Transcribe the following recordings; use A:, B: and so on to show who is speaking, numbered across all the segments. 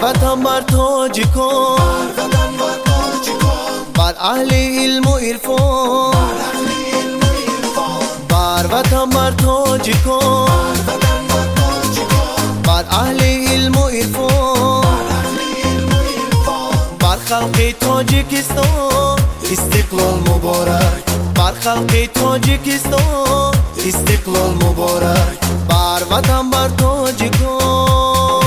A: وطن بر تاجیکان، بر اهل علم و عرفان، بر وطن بر تاجیکان، بر اهل علم و عرفان، بر خلق تاجیکستان استقلال مبارک، بر خلق تاجیکستان استقلال مبارک، بر وطن بر تاجیکان.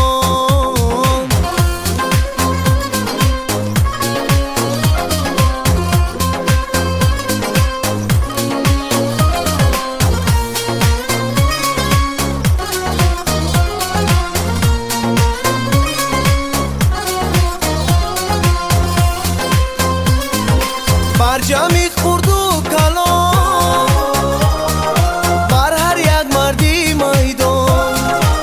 A: بر جمعی خورد و کلان، بر هر یک مردی میدان،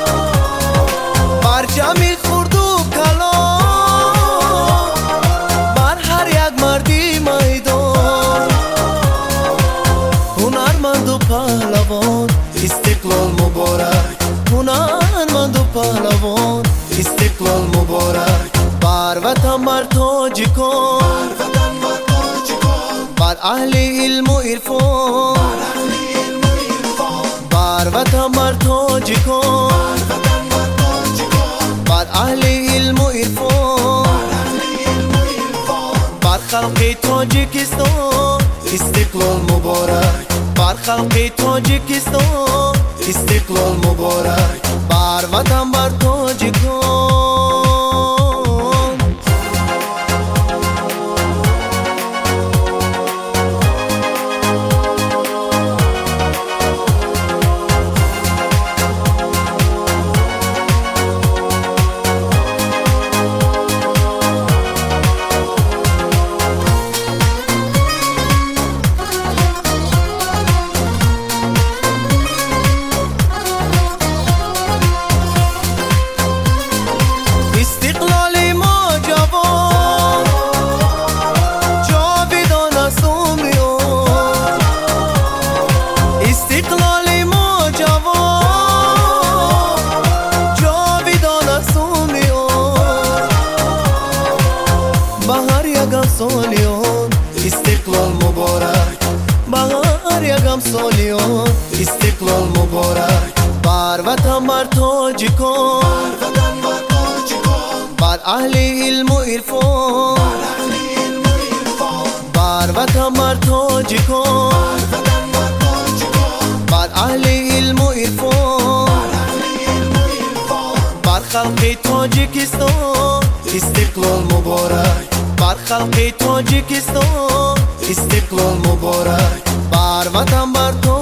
A: بر جمعی خورد و کلان، بر هر یک مردی میدان، هنرمند و پهلوان استقلال مبارک، هنرمند و پهلوان استقلال مبارک، بر وطن بر تاجیکان، بر اهل علم و عرفان، بر وطن بر تاجیکان، بر اهل علم و عرفان، بر خلق تاجیکستان استقلال مبارک، بر خلق تاجیکستان استقلال مبارک، بر وطن بر تاجیکان. سالیان استقلال مبارک، بهار یکم سالیان استقلال مبارک، بر وطن بر تاجیکان، بر اهل علم و عرفان، بر وطن بر تاجیکان، بر اهل علم و عرفان، بر خلق تاجیکستان استقلال مبارک، بر خلق تاجیکستان استقلال مبارک، بر وطن بر